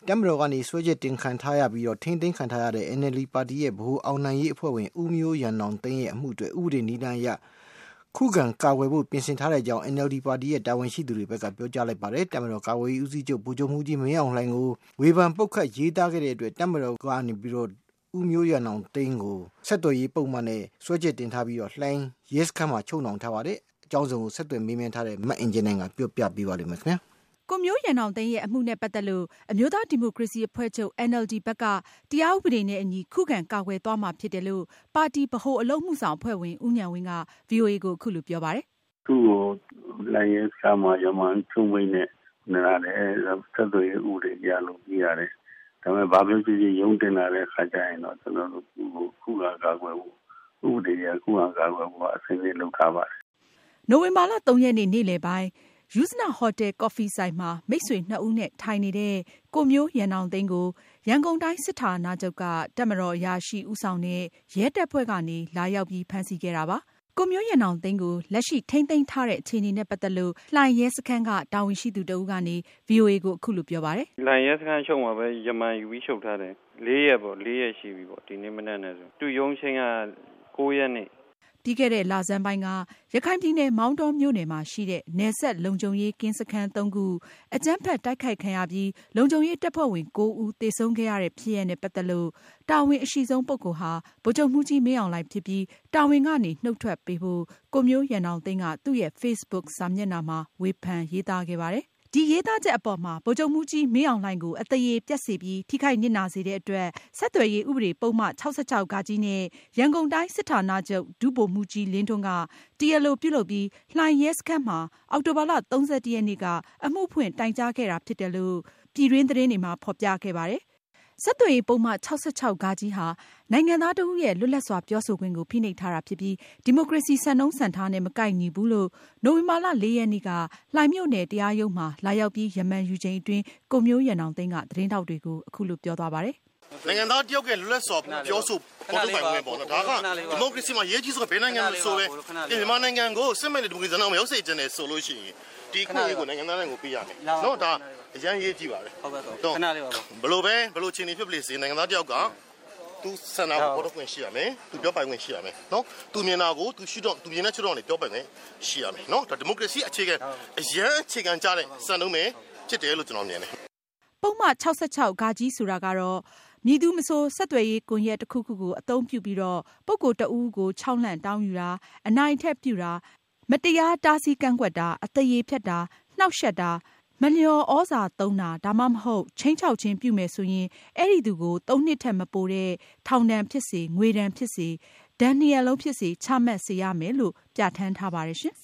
တက်မတော်ကနေဆွဲချက်တင်ခံထားရပြီးတော့ထိန်းသိမ်းခံထားရတဲ့ NLD ပါတီရဲ့ဗဟိုအောင်နိုင်ရေးအဖွဲ့ဝင်ဦးမျိုးရန်နောင်သိန်းရဲ့အမှုတွေဥပဒေနည်းလမ်းအရခုခံကာကွယ်ဖို့ပြင်ဆင်ထားတဲ့အကြောင်း NLD ပါတီရဲ့တာဝန်ရှိသူတွေဘက်ကပြောကြားလိုက်ပါတယ်။တက်မတော်ကာကွယ်ရေးဦးစီးချုပ်ဗိုလ်ချုပ်မှူးကြီးမင်းအောင်လှိုင်ကိုဝေဖန်ပုတ်ခတ်ရေးသားခဲ့တဲ့အတွက်တက်မတော်ကနေပြီးတော့ဦးမျိုးရန်နောင်သိန်းကိုဆက်သွယ်ရေးပုံမှန်နဲ့ဆွဲချက်တင်ထားပြီးတော့လှိုင်းရဲစခန်းမှာချုပ်နှောင်ထားပါတယ်။အကြောင်းစုံကိုဆက်သွယ်မေးမြန်းထားတဲ့မတ်အင်ဂျင်နိုင်ကပြောပြပေးပါလိမ့်မယ်ခင်ဗျာ။ကိုမျိုးရန်နောင်သိန်းရဲ့အမှုနဲ့ပတ်သက်လို့အမျိုးသားဒီမိုကရေစီအဖွဲ့ချုပ် NLD ဘက်ကတရားဥပဒေနဲ့အညီခုခံကာကွယ်သွားမှာဖြစ်တယ်လို့ပါတီဗဟိုအလုပ်မှုဆောင်အဖွဲ့ဝင်ဦးဉာဏ်ဝင်းက VOA ကိုအခုလိုပြောပါတယ်။သူ့ကိုလိုင်းရဲစခန်းမှာရမန်ချုံဝိနဲ့နားတယ်ဆက်သွယ်ရေးဥပဒေရလို့ပြရတယ်။ဒါပေမဲ့ဘာပြောဖြစ်ဖြစ်ရုံးတင်လာတဲ့ခါကျရင်တော့ကျွန်တော်တို့ခုခံကာကွယ်ဖို့ဥပဒေရခုခံကာကွယ်ဖို့အစီအစဉ်လုပ်ထားပါတယ်။နိုဝင်ဘာလ 3 ရက်နေ့နေ့လယ်ပိုင်းယူဇနာဟိုတယ်ကော်ဖီဆိုင်မှာမိတ်ဆွေ2ဦးနဲ့ထိုင်နေတဲ့ကိုမျိုးရန်နောင်သိန်းကိုရန်ကုန်တိုင်းစစ်ဌာနချုပ်ကတပ်မတော်အရာရှိဦးဆောင်တဲ့ရဲတပ်ဖွဲ့ကနေလာရောက်ပြီးဖမ်းဆီးခဲ့တာပါ။ကိုမျိုးရန်နောင်သိန်းကိုလက်ရှိထိန်းသိမ်းထားတဲ့အခြေအနေနဲ့ပတ်သက်လို့လှိုင်ရဲစခန်းကတာဝန်ရှိသူတဦးကနေ VOA ကိုအခုလိုပြောပါတယ်။လှိုင်ရဲစခန်းချုပ်မှာပဲရမန်ယူပြီးချုပ်ထားတယ်။4 ရက်ရှိပြီပေါ့ဒီနေ့မနက်နဲ့ဆိုသူရုံးချင်းက9 ရက်နေ့ပြီးခဲ့တဲ့လဆန်းပိုင်းကရခိုင်ပြည်နယ်မောင်တောမြို့နယ်မှာရှိတဲ့နယ်စပ်လုံခြုံရေးကင်းစခန်း3ခုအကြမ်းဖက်တိုက်ခိုက်ခံရပြီးလုံခြုံရေးတပ်ဖွဲ့ဝင်9ဦးသေဆုံးခဲ့ရတဲ့ဖြစ်ရပ်နဲ့ပတ်သက်လို့တာဝန်အရှိဆုံးပုဂ္ဂိုလ်ဟာဗိုလ်ချုပ်မှူးကြီးမင်းအောင်လှိုင်ဖြစ်ပြီးတာဝန်ကနေနှုတ်ထွက်ပေးဖို့ကိုမျိုးရန်နောင်သိန်းကသူ့ရဲ့ Facebook စာမျက်နှာမှာဝေဖန်ရေးသားခဲ့ပါတယ်။ဒီရေးသားချက်အပေါ်မှာဗိုလ်ချုပ်မှူးကြီးမင်းအောင်လှိုင်ကိုအသရေပြတ်စေပြီးထိခိုက်နစ်နာစေတဲ့အတွက်ဆက်သွယ်ရေးဥပဒေပုံမှ66 (ဂ) နဲ့ရန်ကုန်တိုင်းစစ်ဌာနချုပ်ဒုဗိုလ်မှူးကြီးလင်းထွန်းကတရားလိုပြုလုပ်ပြီးလှိုင်ရဲစခန်းမှာအောက်တိုဘာလ 31 ရက်နေ့ကအမှုဖွင့်တိုင်ကြားခဲ့တာဖြစ်တယ်လို့ပြည်တွင်းသတင်းတွေမှာဖော်ပြခဲ့ပါတယ်။ဆက်သွယ်ရေးပုံမှ66 (ဂ) ဟာနိုင်ငံသားတဦးရဲ့လွတ်လပ်စွာပြောဆိုခွင့်ကိုဖိနှိပ်ထားတာဖြစ်ပြီးဒီမိုကရေစီစံနှုန်းစံထားနဲ့မကိုက်ညီဘူးလို့နိုဝင်ဘာလ 4 ရက်နေ့ကလှိုင်မြို့နယ်တရားရုံးမှာလာရောက်ပြီးရမန်ယူချိန်အတွင်းကိုမျိုးရန်နောင်သိန်းကသတင်းထောက်တွေကိုအခုလိုပြောသွားပါတယ်။နိုင်ငံသားတယောက်ကလွတ်လပ်စွာပြောဆိုပေါ်ထုတ်ပိုင်ခွင့်ပေါ့နော်။ဒါကဒီမိုကရေစီမှာရေးကြီးဆိုဘယ်နိုင်ငံမဆိုပဲမြန်မာနိုင်ငံကိုစစ်မှန်တဲ့ဒီမိုကရေစီနောက်မရောက်စေချင်တယ်ဆိုလို့ရှိရင်ဒီခွင့်ရေးကိုနိုင်ငံသားတွေကိုပေးရမယ်။နော်ဒါအရန်ရေးကြည့်ပါလေဟုတ်ကဲ့ခဏလေးပါဘလို့ချင်းနေဖြစ်ပလေစေနိုင်ငံသားတယောက်ကသူစံနာကိုပေါ်ထုတ်ခွင့်ရှိရမယ်သူပြောပိုင်ခွင့်ရှိရမယ်နော်သူမြင်တာကိုသူသူမြင်တဲ့ချွတ်တော်နေပြောပိုင်ခွင့်ရှိရမယ်နော်ဒါဒီမိုကရေစီအခြေခံအရန်အခြေခံကြတဲ့စံနှုန်းပဲဖြစ်တယ်လို့ကျွန်တော်မြင်တယ်ပုံမှ66 (ဂ) ဆိုတာကတော့မည်သူမဆိုဆက်သွယ်ရေးကွန်ရက်တစ်ခုခုကိုအသုံးပြုပြီးတော့ပုဂ္ဂိုလ်တဦးကိုခြောက်လှန့်တောင်းယူတာအနိုင်ထက်ပြုတာမတရားတားဆီးကန့်ကွက်တာအသရေဖျက်တာနှောက်ယှက်တာမလျော်ဩဇာသုံးတာဒါမှမဟုတ်ချင်းချောက်ချင်းပြုမယ်ဆိုရင်အဲ့ဒီသူကို3 နှစ်ထက်မပိုတဲ့ထောင်ဒဏ်ဖြစ်စေငွေဒဏ်ဖြစ်စေဒဏ်2 ရပ်လုံးဖြစ်စေချမှတ်စေရမယ်လို့ပြဋ္ဌာန်းထားပါတယ်ရှင်